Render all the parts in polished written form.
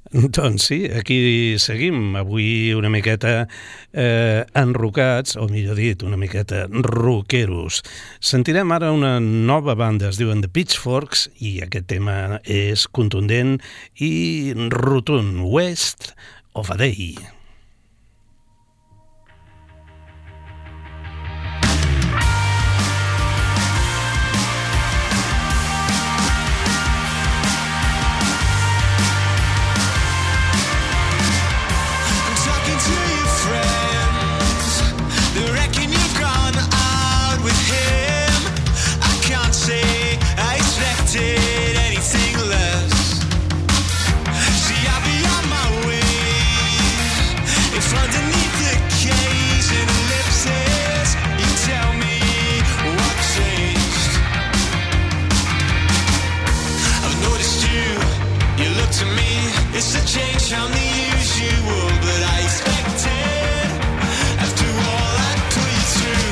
Doncs sí, aquí seguim, avui una miqueta enrocats, o millor dit, una miqueta rockeros. Sentirem ara una nova banda, es diuen The Pitchforks, i aquest tema és contundent i rotund, Waste of a Day. It's a change from the usual, but I expected. After all I put you through,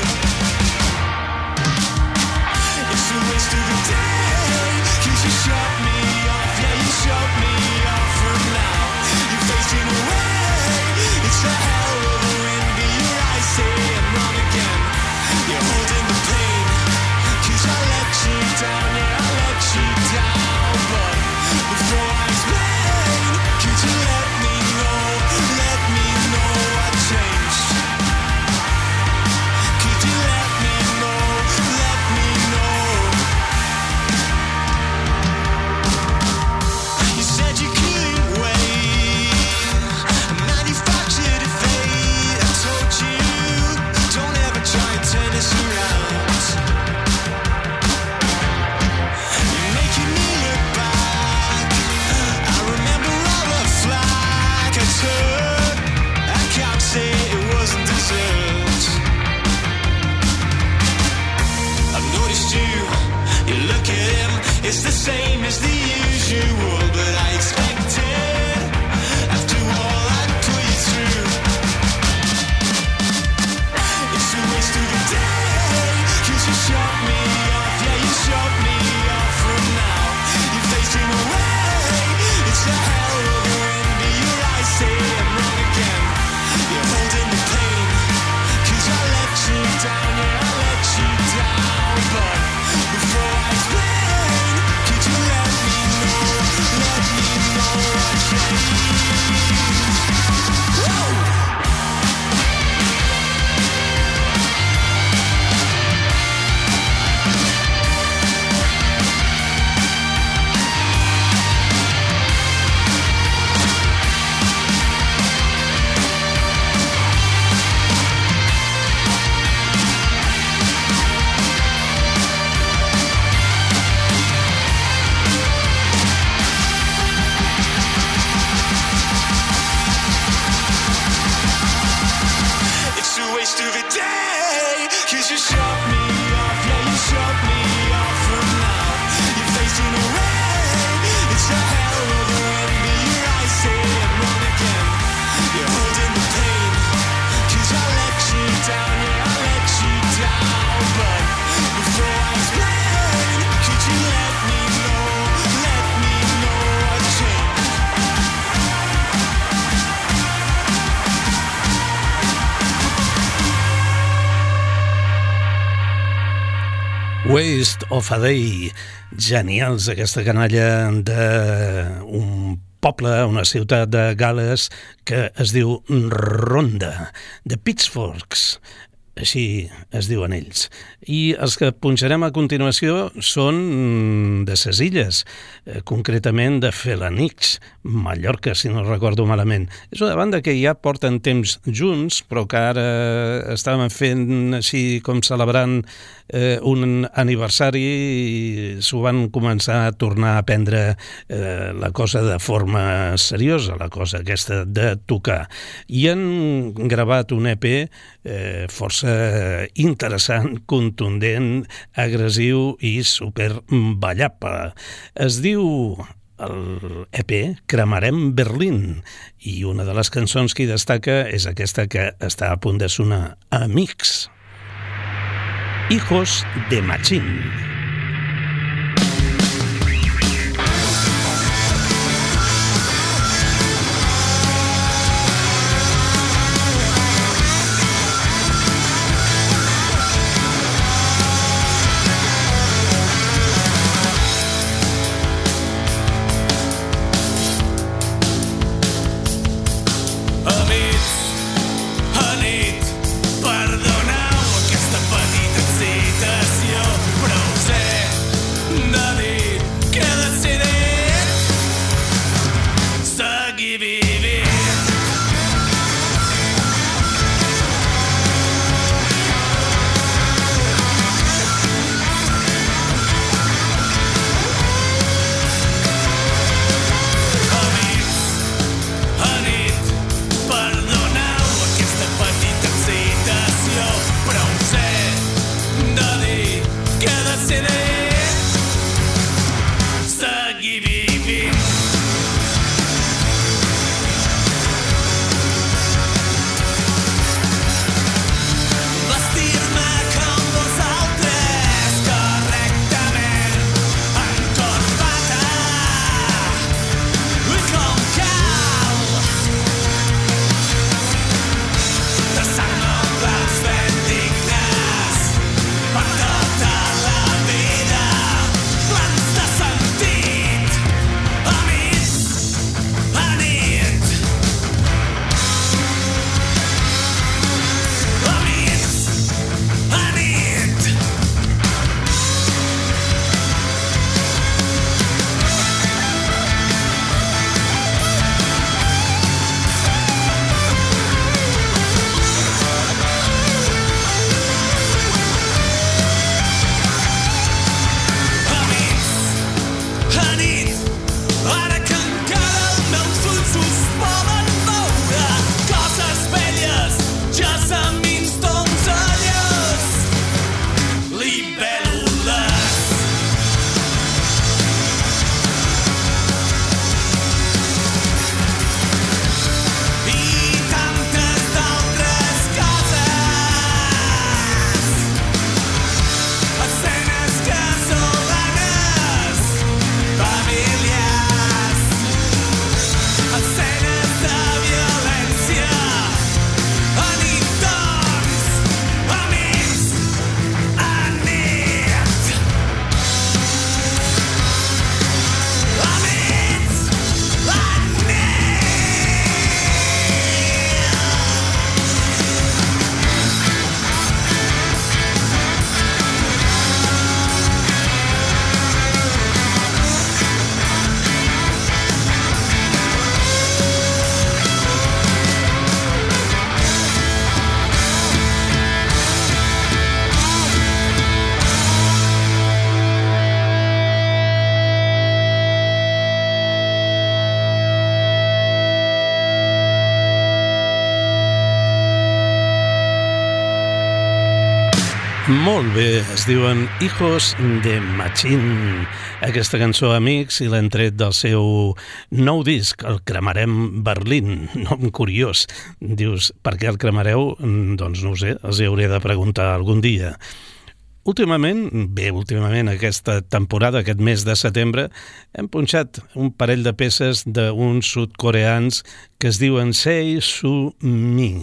it's a waste of the day. 'Cause you shut me off, yeah, you shut me off. From now, you're facing away. It's a hell of a wind, but your eyes say I'm wrong again. You're holding the pain, 'cause I let you down, yeah, I let you down. But before I explain, could you let me know I changed? Could you let me know? You said you couldn't wait, I manufactured a fate. I told you, don't ever try and turn this around. You're making me look back. I remember all the flag I took. I can't say it wasn't deserved. I've noticed you look at him, it's the same as the usual, but I expected. After all I put you through, it's a waste of the day. 'Cause you shut me off, yeah, you shut me off. From now, you're facing away. It's a hell of a wind, but your eyes say I'm wrong again. You're holding the pain, 'cause I let you down, yeah, I let you down. But before I explain, could you let me know I changed? Whoa! It's a waste of a day. 'Cause you shut me off, yeah, you shut me off. From now, you're facing away. It's a hell of a wind, but your eyes say I'm wrong again. You're holding the pain, 'cause I let you down, yeah, I let you down. But before I explain, could you let me know I changed? Waste of a Day, genials, aquesta canalla d'un poble, una ciutat de Gal·les que es diu Ronda, The Pitchforks, així es diuen ells. I els que punxarem a continuació són de ses illes, concretament de Felanitx, Mallorca, si no recordo malament. És una banda que ja porten temps junts, però que ara estaven fent així com celebrant un aniversari i s'ho van començar a tornar a prendre la cosa de forma seriosa, la cosa aquesta de tocar. I han gravat un EP força interessant, contundent, agressiu i superballable. Es diu el EP Cremarem Berlín i una de les cançons que hi destaca és aquesta que està a punt de sonar, Amics. Hijos de Machín. Segui vivint. Molt bé, es diuen Hijos de Machín. Aquesta cançó, amics, i l'han tret del seu nou disc, el Cremarem Berlín. Nom curiós. Dius, per què el cremareu? Doncs no ho sé, els hi hauré de preguntar algun dia. Últimament, aquesta temporada, aquest mes de setembre, hem punxat un parell de peces d'uns sud-coreans que es diuen Say Su Mi.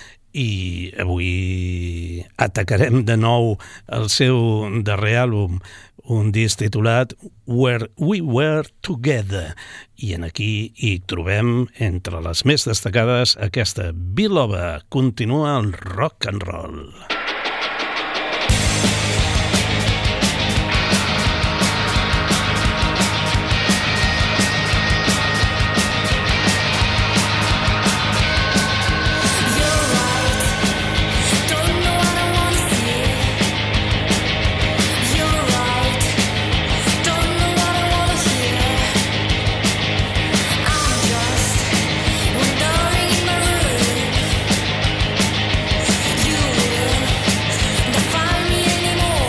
I avui atacarem de nou el seu darrer àlbum, un disc titulat Where We Were Together. I en aquí hi trobem, entre les més destacades, aquesta Biloba. Continua el rock and roll. Find me anymore.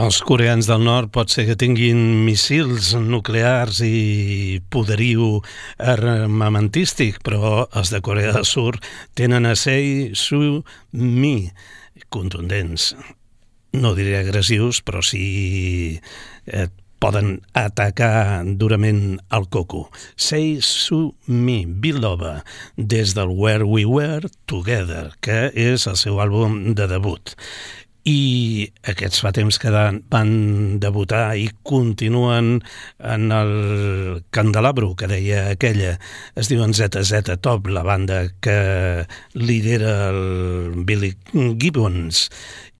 Els coreans del nord pot ser que tinguin missils nuclears i poderio armamentístic, però els de Corea del Sur tenen a Sei Su Mi, contundents. No diré agressius, però sí poden atacar durament el coco. Say Su Mi, Bill Love, des del Where We Were Together, que és el seu àlbum de debut. I aquests fa temps que van debutar i continuen en el candelabro que deia aquella. Es diuen ZZ Top, la banda que lidera el Billy Gibbons.